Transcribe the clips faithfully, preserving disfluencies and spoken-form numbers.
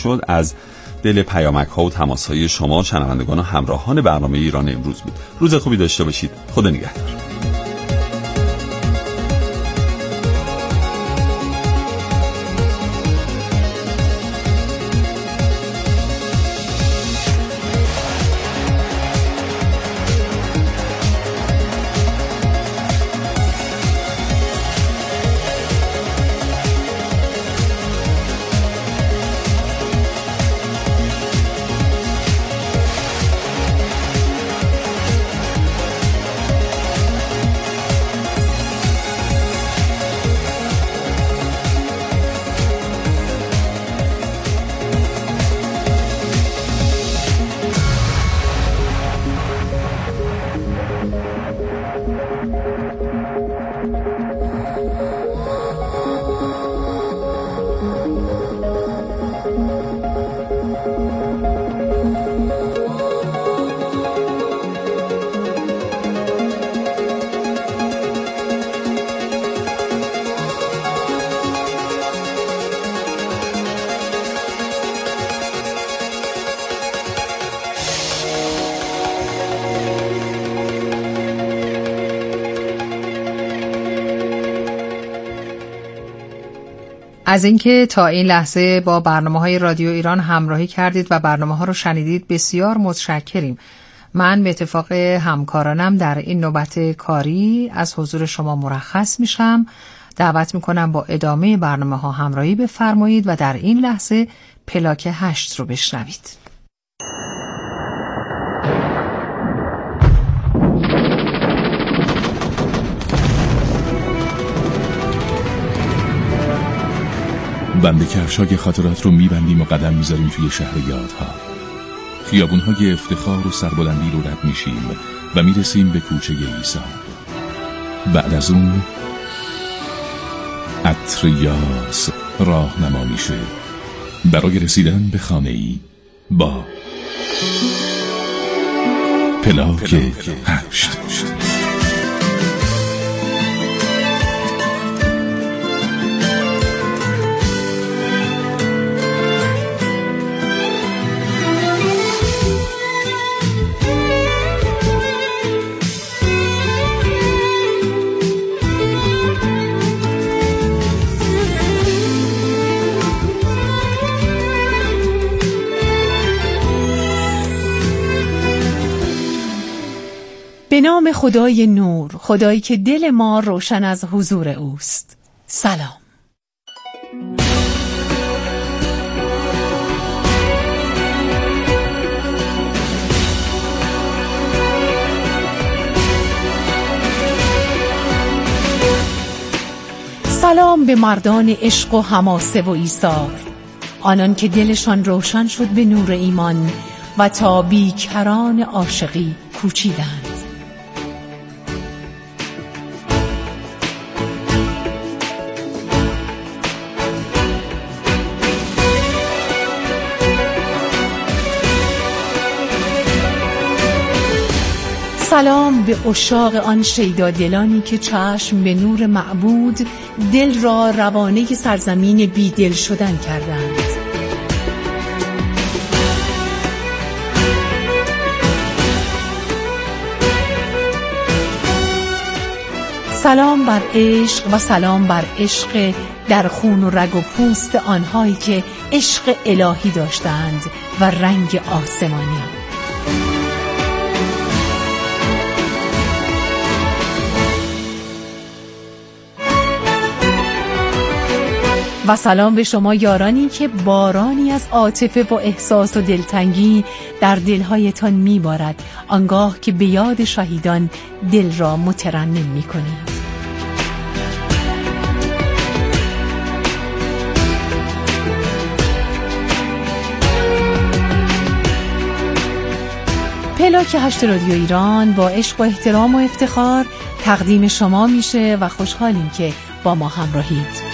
شد از دل پیامک ها و تماس های شما شنوندگان و همراهان برنامه ایران امروز بود. روز خوبی داشته باشید. خدا نگهدار. از اینکه تا این لحظه با برنامه‌های رادیو ایران همراهی کردید و برنامه‌ها رو شنیدید بسیار متشکریم. من به اتفاق همکارانم در این نوبت کاری از حضور شما مرخص میشم. دعوت میکنم با ادامه برنامه‌ها همراهی بفرمایید و در این لحظه پلاک هشت رو بشنوید. بند کفشای خاطرات رو میبندیم و قدم میذاریم توی شهر یادها. خیابونهای افتخار و سربلندی رو رد میشیم و میرسیم به کوچه ایسا. بعد از اون عطر یاس راهنما میشه برای رسیدن به خانه‌ای با پلاک هشت. به نام خدای نور، خدایی که دل ما روشن از حضور اوست. سلام. سلام به مردان عشق و حماسه و ایثار، آنان که دلشان روشن شد به نور ایمان و تا بیکران عاشقی کوچیدند. سلام به عشاق آن شیدا دلانی که چشم به نور معبود دل را روانه سرزمین بی دل شدن کردند. سلام بر عشق و سلام بر عشق در خون و رگ و پوست آنهایی که عشق الهی داشتند و رنگ آسمانی. و سلام به شما یارانی که بارانی از عاطفه و احساس و دلتنگی در دلهایتان میبارد، آنگاه که به یاد شهیدان دل را مترنم میکنید. پلاک هشت رادیو ایران با عشق و احترام و افتخار تقدیم شما میشه و خوشحالیم که با ما همراهید.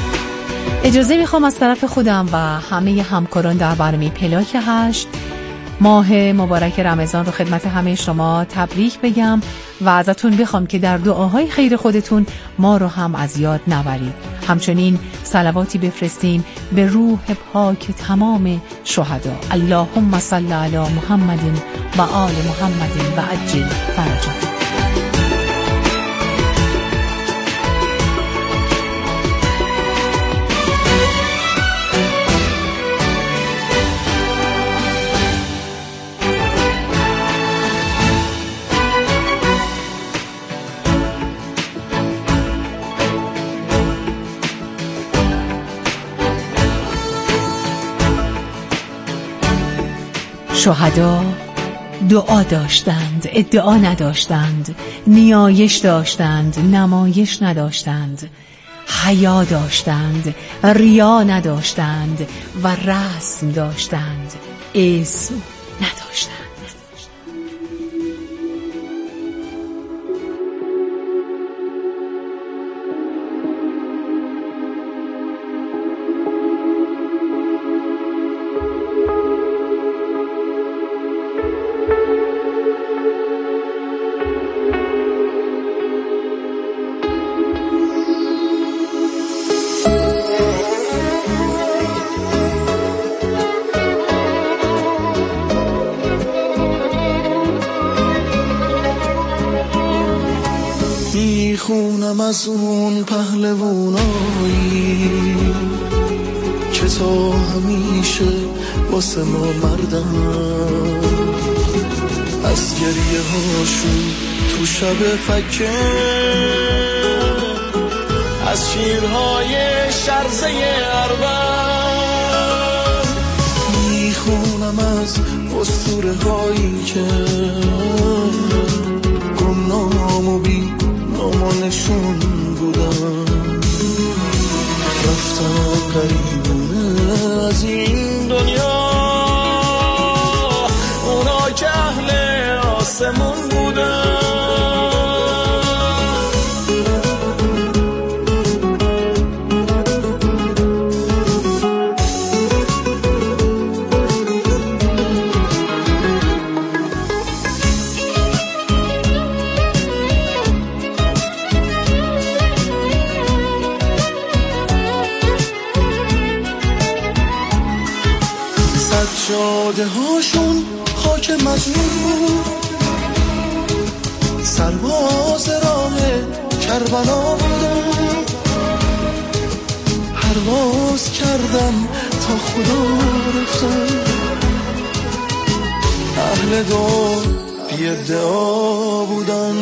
اجازه میخوام از طرف خودم و همه همکاران در برنامه پلاک هشت ماه مبارک رمضان رو خدمت همه شما تبریک بگم و ازتون بخوام که در دعاهای خیر خودتون ما رو هم از یاد نبرید. همچنین صلواتی بفرستین به روح پاک تمام شهدا. اللهم صل علی محمد و آل محمد و عجل فرجهم. شهدا دعا داشتند، ادعا نداشتند، نیایش داشتند، نمایش نداشتند، حیا داشتند، ریا نداشتند و رسم داشتند، اسم نداشتند. میخونم از اون پهلوانایی که تا همیشه واسه ما مردن، از گریه هاشون تو شب فکه، از شیرهای شرزه اربن. میخونم از اسطوره هایی که گمنام و بی نامانشون بودن، رفتن قریبونه از این دنیا، اونا که اهل آسمون بودن. سجاده هاشون خاک مجنون، سرباز راه کربلا بودن. پرواز کردم تا خدا رفتم، اهل دعا بی ادعا بودن.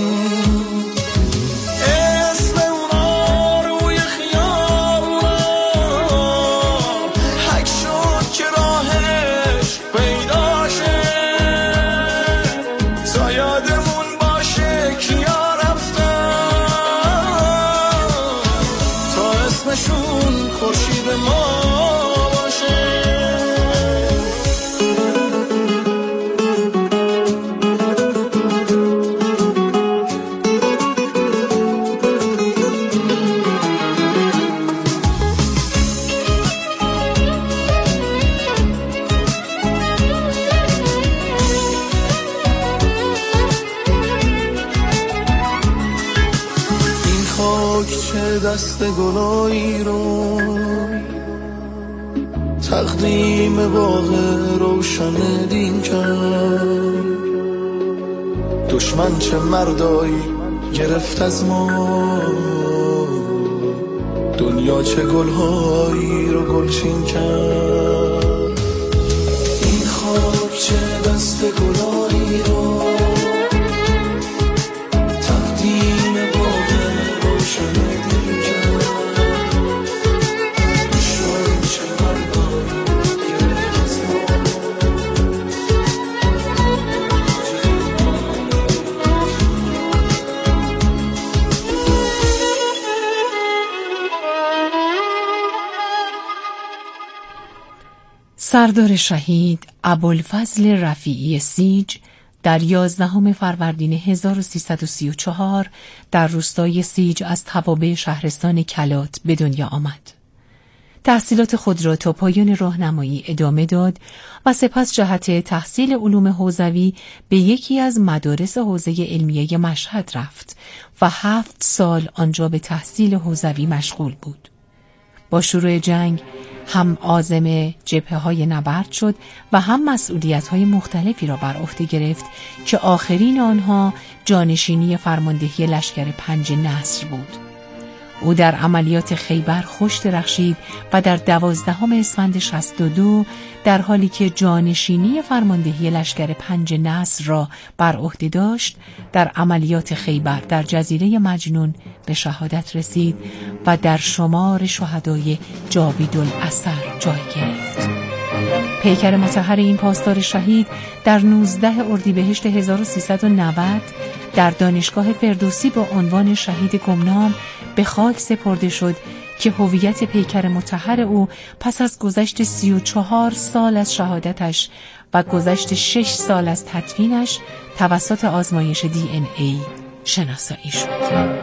دست گلایی رو تقدیم باغ روشن دین کرد. دشمن چه مردایی گرفت از ما، دنیا چه گلهایی رو گلچین کرد. این خاک چه دست گلایی رو تقدیم باغ روشن سردار شهید ابوالفضل رفیعی سیج در یازدهم فروردین هزار و سیصد و سی و چهار در روستای سیج از توابع شهرستان کلات به دنیا آمد. تحصیلات خود را تا پایان راهنمایی ادامه داد و سپس جهت تحصیل علوم حوزوی به یکی از مدارس حوزه علمیه مشهد رفت و هفت سال آنجا به تحصیل حوزوی مشغول بود. با شروع جنگ هم عازم جبهه‌های نبرد شد و هم مسئولیت‌های مختلفی را بر عهده گرفت که آخرین آنها جانشینی فرماندهی لشکر پنج نصر بود. او در عملیات خیبر خوش درخشید و در دوازدهم اسفند شصت و دو در حالی که جانشینی فرماندهی لشکر پنج نصر را بر عهده داشت، در عملیات خیبر در جزیره مجنون به شهادت رسید و در شمار شهدای جاویدالاثر جای گرفت. پیکر مطهر این پاسدار شهید در نوزدهم اردیبهشت هزار و سیصد و نود در دانشگاه فردوسی با عنوان شهید گمنام به خاک سپرده شد که هویت پیکر مطهر او پس از گذشت سی و چهار سال از شهادتش و گذشت شش سال از تدفینش توسط آزمایش دی ان ای شناسایی شد.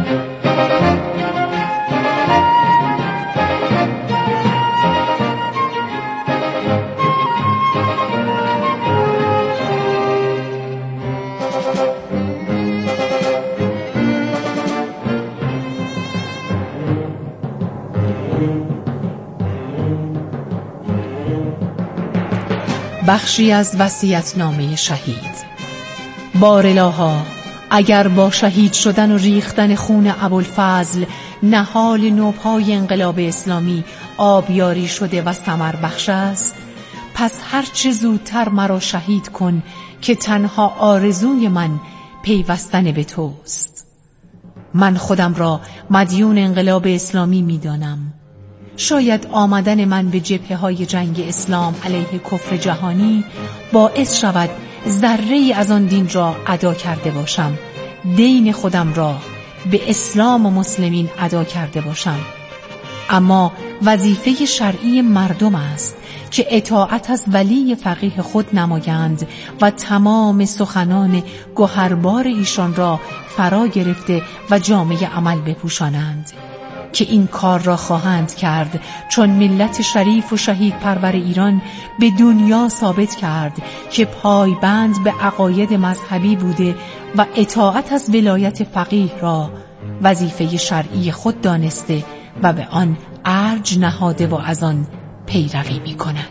بخشی از وصیت‌نامه شهید. بارالها، اگر با شهید شدن و ریختن خون ابوالفضل نهال نوپای انقلاب اسلامی آبیاری شده و ثمر بخش است، پس هر چه زودتر مرا شهید کن که تنها آرزوی من پیوستن به توست. من خودم را مدیون انقلاب اسلامی می دانم. شاید آمدن من به جبهه‌های جنگ اسلام علیه کفر جهانی باعث شود ذره‌ای از آن دین را ادا کرده باشم، دین خودم را به اسلام و مسلمین ادا کرده باشم. اما وظیفه شرعی مردم است که اطاعت از ولی فقیه خود نمایند و تمام سخنان گوهربار ایشان را فرا گرفته و جامه عمل بپوشانند، که این کار را خواهند کرد چون ملت شریف و شهید پرور ایران به دنیا ثابت کرد که پایبند به عقاید مذهبی بوده و اطاعت از ولایت فقیه را وظیفه شرعی خود دانسته و به آن ارج نهاده و از آن پیروی می کند.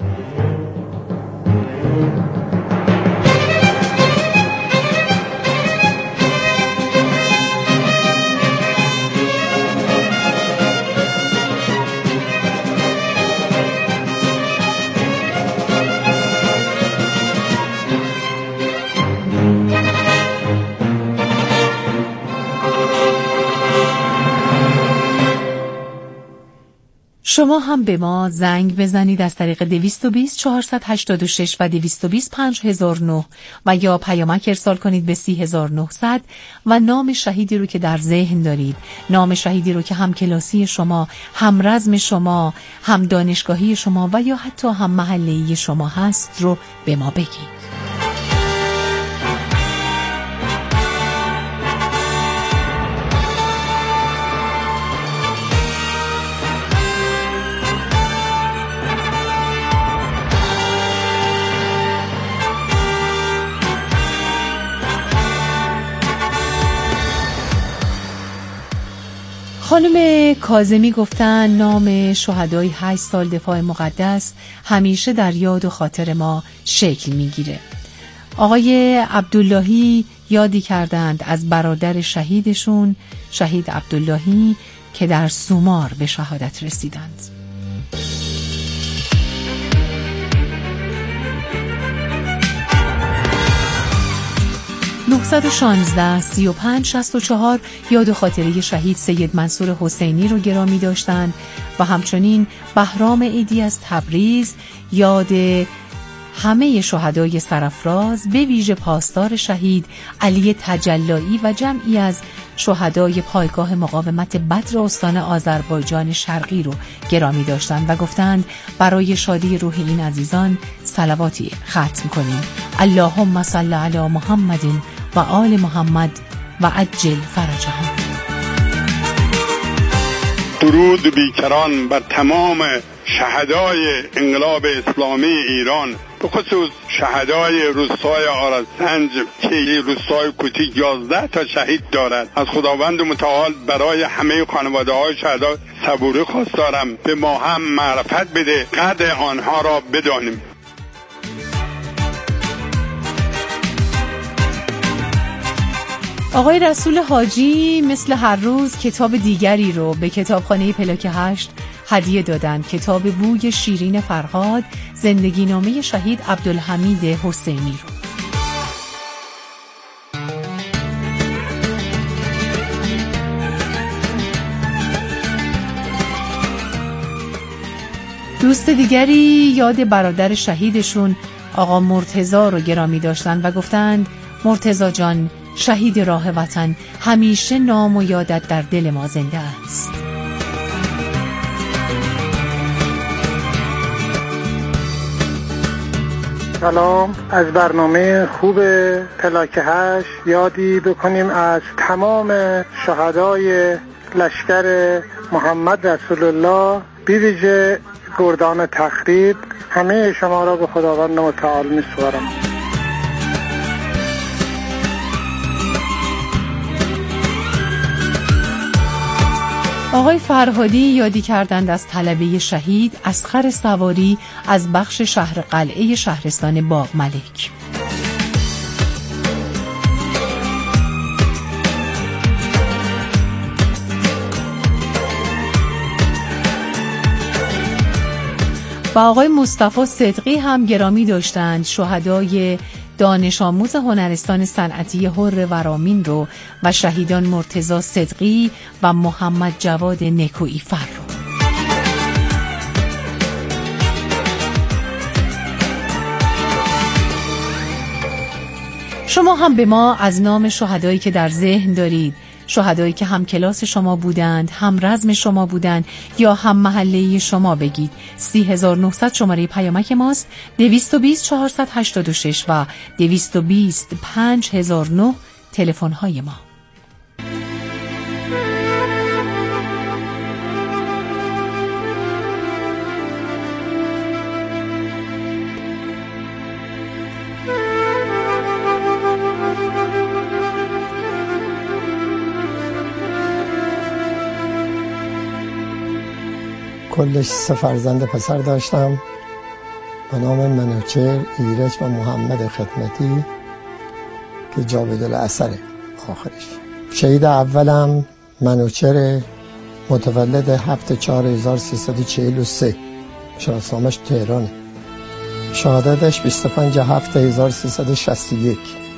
شما هم به ما زنگ بزنید از طریق دویست و بیست چهارصد و هشتاد و شش و دویست و بیست پنج هزار و نه و یا پیامک ارسال کنید به سی هزار و نهصد و نام شهیدی رو که در ذهن دارید، نام شهیدی رو که هم کلاسی شما، هم رزم شما، هم دانشگاهی شما و یا حتی هم محله‌ای شما هست رو به ما بگید. خانم کاظمی گفتن نام شهدای هشت سال دفاع مقدس همیشه در یاد و خاطر ما شکل میگیره. آقای عبداللهی یادی کردند از برادر شهیدشون، شهید عبداللهی، که در سومار به شهادت رسیدند. نه یک شش سی و پنج شصت و چهار یاد و خاطره شهید سید منصور حسینی رو گرامی داشتند و همچنین بهرام عیدی از تبریز یاد همه شهدای سرافراز به ویژه پاسدار شهید علی تجلایی و جمعی از شهدای پایگاه مقاومت بدر استان آذربایجان شرقی رو گرامی داشتند و گفتند برای شادی روح این عزیزان صلواتی ختم کنیم. اللهم صل علی محمد و آل محمد و عجل فرجهم. درود بیکران بر تمام شهدای انقلاب اسلامی ایران، به خصوص شهدای روستای آرسنج که روستای کوتیک یازده تا شهید دارد. از خداوند متعال برای همه خانواده های شهدا صبوری خواستارم، به ما هم معرفت بده، قدر آنها را بدانیم. آقای رسول حاجی مثل هر روز کتاب دیگری رو به کتابخانه پلاک هشت هدیه دادند، کتاب بوی شیرین فرهاد، زندگی نامه شهید عبدالحمید حسینی رو. دوست دیگری یاد برادر شهیدشون آقا مرتضی رو گرامی داشتن و گفتند مرتضی جان، شهید راه وطن، همیشه نام و یادت در دل ما زنده است. سلام، از برنامه خوب پلاک هشت یادی بکنیم از تمام شهدای لشکر محمد رسول الله، بی ویژه گردان تخریب. همه شما را به خداوند متعال می‌سپارم. آقای فرهادی یادی کردند از طلبه شهید اصغر سواری از بخش شهر قلعه شهرستان باغ ملک. و آقای مصطفی صدقی هم گرامی داشتند شهدای دانش آموز هنرستان صنعتی حر ورامین رو و شهیدان مرتضی صدقی و محمد جواد نکویی فر رو. شما هم به ما از نام شهدایی که در ذهن دارید، شهدایی که هم کلاس شما بودند، هم رزم شما بودند یا هم محله شما بگید. سی هزار و نهصد شماره پیامک ماست، دویست و بیست چهارصد و هشتاد و شش و دویست و بیست پنج هزار و نه تلفن های ما. کلش سه فرزند پسر داشتم به نام منوچهر، ایرج و محمد خدمتی که جاودالعصره آخرش. شهید اولم منوچهر متولد هفت چهار هزار و سیصد و چهل و سه، شناسنامه‌اش تهرانه. شهادتش بیست و پنج هفت هزار و سیصد و شصت و یک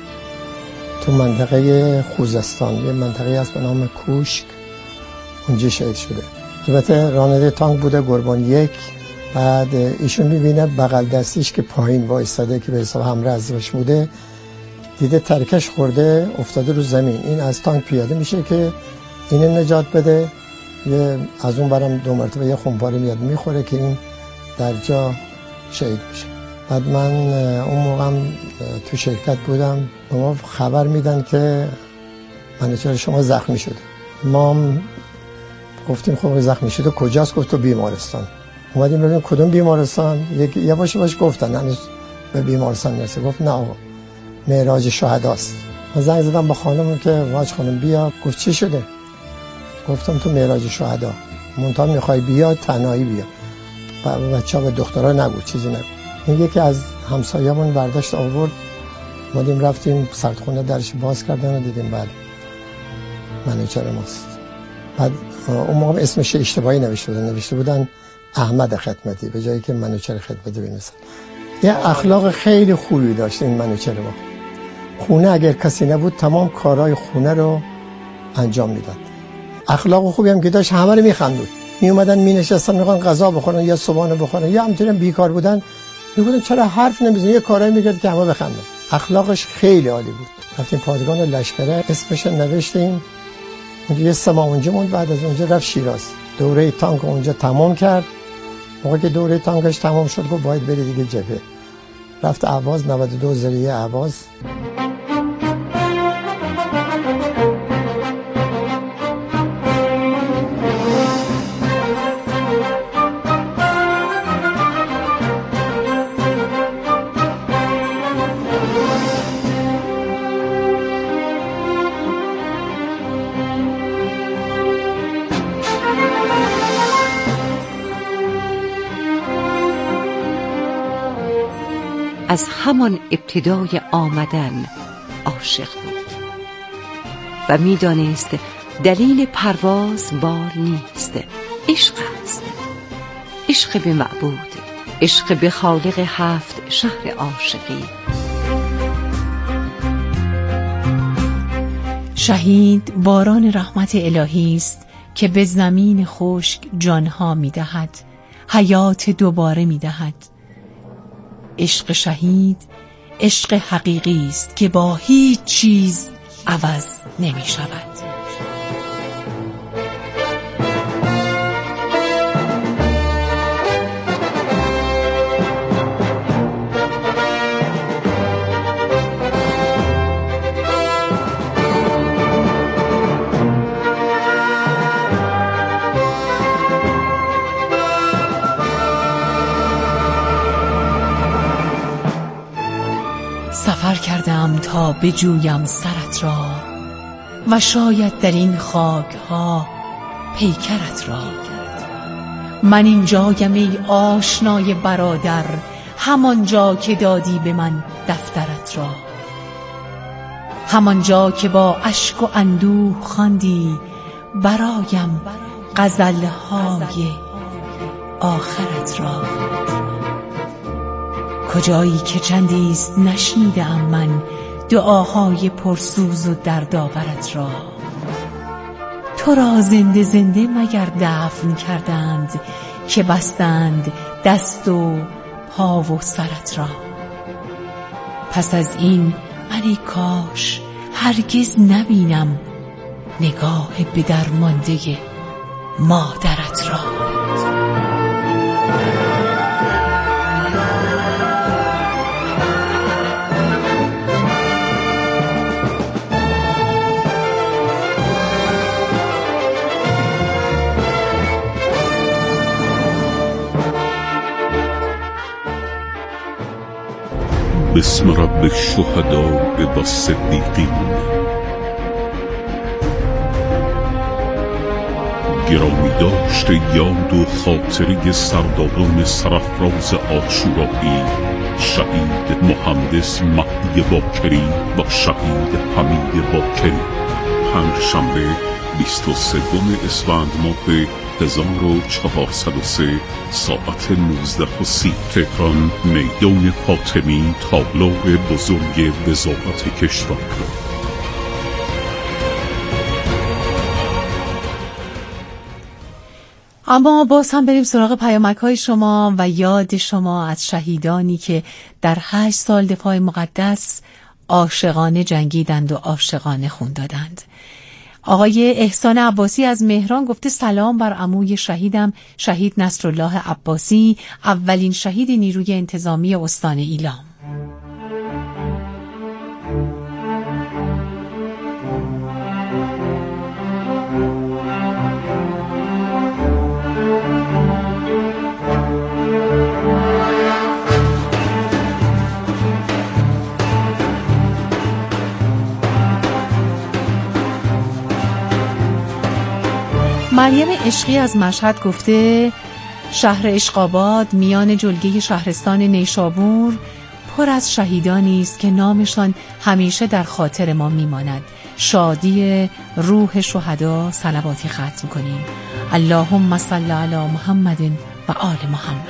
تو منطقه خوزستان، یه منطقه هست به نام کوشک، اونجا شهید شده. البته راننده تانک بوده، قربان یک. بعد ایشون میبینه بغل دستیش که پایین وایساده که به حساب همرزش بوده، دیده ترکش خورده افتاده رو زمین. این از تانک پیاده میشه که اینو نجات بده، یه از اون برم دو مرتبه یه خونپاره میاد میخوره که این در جا شهید میشه. بعد من اون موقع تو شرکت بودم، به ما خبر میدن که منوچهر شما زخمی شده. ما گفتیم خب زخمی شده کجاست؟ گفت تو بیمارستان. اومدیم ببینیم کدوم بیمارستان. یک یه باشه باش گفتن هنوز به بیمارستان نرسه. گفت نه آقا، معراج شهداست. من زنگ زدم با خانم که واج خانم بیا. گفت چی شده؟ گفتم تو معراج شهدا، منتها میخوای بیا تنهایی بیا، بچه‌ها به دخترها نگو، چیزی نگو. این یکی از همسایه‌مون برداشت آورد، اومدیم رفتیم سردخونه درش باز کردن و دیدیم بعد منوچهر ماست. بعد اون موقع اسمش اشتباهی نوشته بودن، نوشته بودن احمد خدمتی به جایی که منوچهر خدمتی بنویسن. یه اخلاق خیلی خوبی داشت این منوچهر ما. خونه اگر کسی نبود تمام کارهای خونه رو انجام میداد. اخلاق خوبی هم که داشت، همه رو میخندود. می اومدن می نشستن میخوان غذا بخورن یا صبحانه بخورن یا همینطوری بیکار بودن، میگفتن چرا حرف نمیزنی، یه کارایی میکرد که همه بخندن. اخلاقش خیلی عالی بود. رفتیم پادگان لشکره، اسمش نوشتیم. یه سه ماه اونجا موند، بعد از اونجا رفت شیراز. دوره تانک اونجا تمام کرد. موقعی که دوره تانکش تمام شد گفت باید بری دیگه جبهه. رفت اهواز، نود و دو زریعه اهواز. از همان ابتدای آمدن عاشق بود و می‌دانست دلیل پرواز بال نیست، عشق است. عشق به معبود، عشق به خالق هفت شهر عاشقی. شهید باران رحمت الهی است که به زمین خشک جانها می‌دهد، حیات دوباره می‌دهد. عشق شهید عشق حقیقی است که با هیچ چیز عوض نمی‌شود. سفر کردم تا بجویم سرت را و شاید در این خاک ها پیکرت را. من اینجایم ای آشنای برادر، همان جا که دادی به من دفترت را، همان جا که با اشک و اندوه خواندی برایم غزلهای آخرت را. کجایی که چندیست نشنیدم من دعاهای پرسوز و دردآورت را. تو را زنده زنده مگر دفن کردند که بستند دست و پا و سرت را. پس از این من ای کاش هرگز نبینم نگاه به درمانده مادرت را. بسم رب الشهداء و الصدیقین. گرامی داشت یاد و خاطره سرداران سرافراز عاشورایی، شهید مهندس مهدی باکری و شهید حمید باکری. پنجشنبه بیست و سوم اسفند ماه هزار و چهارصد و سه ساعت نوزده و سی. تهران، میدان فاطمی، تابلو بزرگ وزارت کشور. اما باز هم بریم سراغ پیامک های شما و یاد شما از شهیدانی که در هشت سال دفاع مقدس عاشقانه جنگیدند و عاشقانه خون دادند. آقای احسان عباسی از مهران گفته سلام بر عموی شهیدم، شهید نصرالله عباسی، اولین شهید نیروی انتظامی استان ایلام. مریم عشقی از مشهد گفته شهر عشق‌آباد میان جلگه شهرستان نیشابور پر از شهیدانی است که نامشان همیشه در خاطر ما میماند. شادی روح شهدا صلواتی ختم کنیم. اللهم صل علی محمد و آل محمد.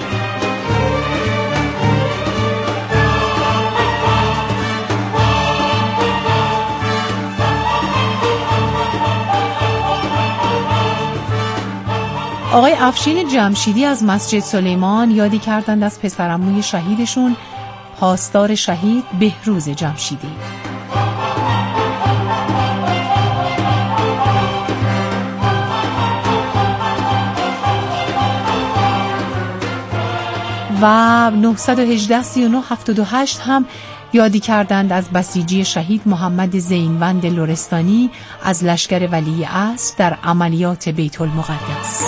آقای افشین جمشیدی از مسجد سلیمان یادی کردند از پسرعموی شهیدشون، پاسدار شهید بهروز جمشیدی. و نه یک هشت سه نه هفت دو هشت هم یادی کردند از بسیجی شهید محمد زینوند لرستانی از لشکر ولی عصر در عملیات بیت المقدس.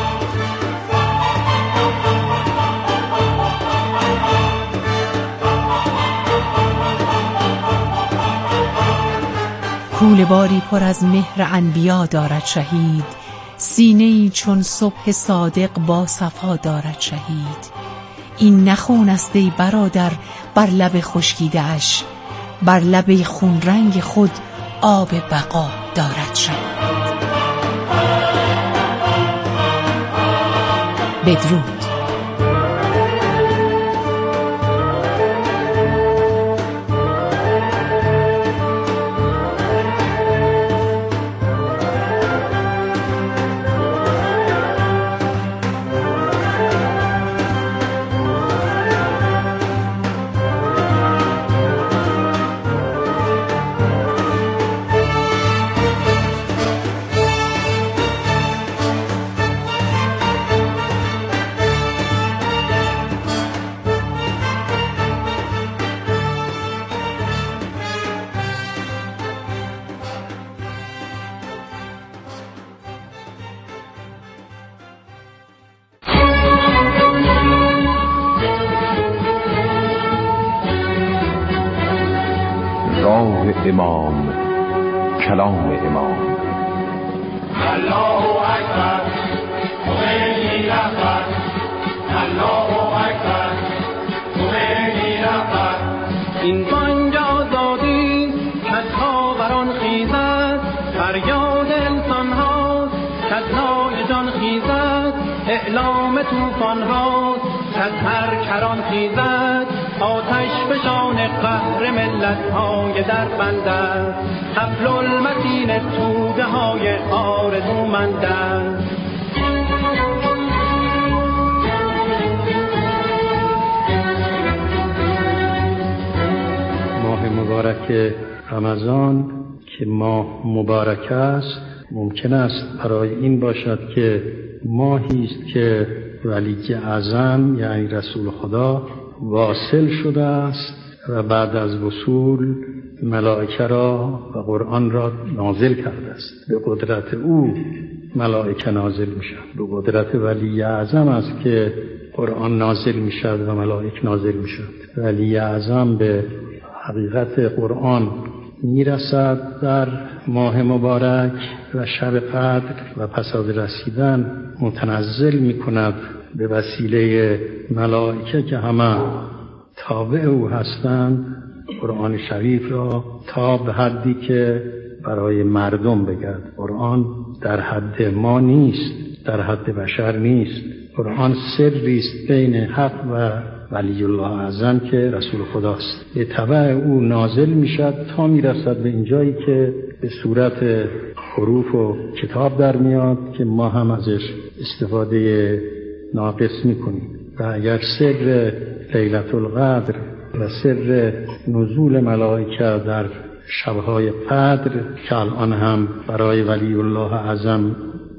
کوله باری پر از مهر انبیا دارد شهید، سینه‌ای چون صبح صادق با صفا دارد شهید. این نخون است ای برادر بر لب خشکیده اش، بر لب خون رنگ خود آب بقا دارد شد. بدرود. امام، کلام امام. الله اکبر، خمینی رهبر. الله اکبر، خمینی رهبر. این بانگ آزادی کز خاوران خیزد، فریاد انسان هاست کز نای جان خیزد، اعلام طوفان هاست کز هر کران خیزد، آتش فشان قهر ملت های در بندد، حبل المتین توده های آرزومندد. ماه مبارک رمضان که ماه مبارک است، ممکن است برای این باشد که ماهی است که ولی اعظم یعنی رسول خدا واصل شده است و بعد از وصول ملائکه را و قرآن را نازل کرده است. به قدرت او ملائکه نازل میشن، به قدرت ولی اعظم است که قرآن نازل میشد و ملائکه نازل میشد. ولی اعظم به حقیقت قرآن میرسد در ماه مبارک و شب قدر و پس از رسیدن متنزل میکند به وسیله ملائکه که همه تابع او هستند قرآن شریف را تا به حدی که برای مردم بگرد. قرآن در حد ما نیست، در حد بشر نیست. قرآن سری است بین حق و ولی الله اعظم که رسول خداست. به تبع او نازل میشد تا میرسد به اینجایی که به صورت حروف و کتاب در میاد که ما هم ازش استفاده ناقص میکنیم. و اگر سر لیلة القدر و سر نزول ملائکه در شبهای قدر که الان هم برای ولی الله اعظم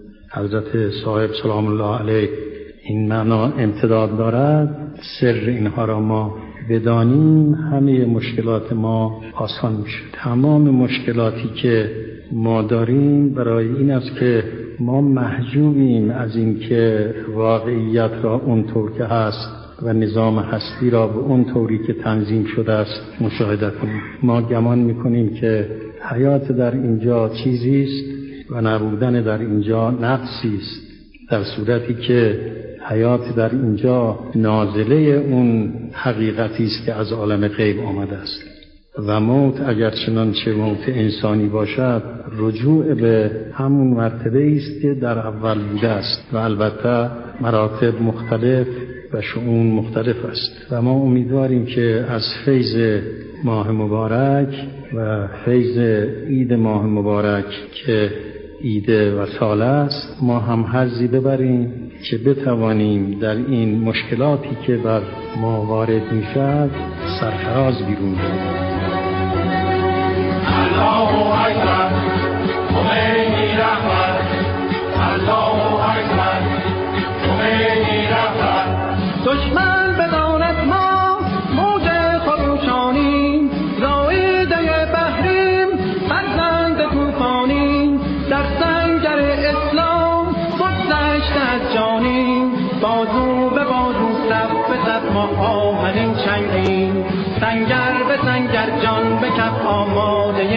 حضرت صاحب سلام الله علیه این معنا امتداد دارد، سر اینها را ما بدانیم همه مشکلات ما آسان میشه. تمام مشکلاتی که ما داریم برای این است که ما محجوبیم از این که واقعیت را اونطور که هست و نظام هستی را به اون طوری که تنظیم شده است مشاهده کنیم. ما گمان میکنیم که حیات در اینجا چیزی است و نبودن در اینجا نقصی است، در صورتی که حیات در اینجا نازله اون حقیقتی است که از عالم غیب آمده است. و موت اگر چنانچه موت انسانی باشد رجوع به همون مرتبه است که در اول بوده است و البته مراتب مختلف و شؤون مختلف است. و ما امیدواریم که از فیض ماه مبارک و فیض عید ماه مبارک که عید وصال است ما هم حظی ببریم که بتوانیم در این مشکلاتی که بر ما وارد میشد سرفراز بیرون بریم. الله اکبر، خمینی رهبر. الله اکبر، خمینی رهبر. دشمن بداند ما موج خروشانیم، زایده بحریم فرزند طوفانیم، در سنگر اسلام بگذشت از جانیم، بازو به بازو صف به صف ما آهنین چنگیم، سنگر به سنگر جان به کف آماده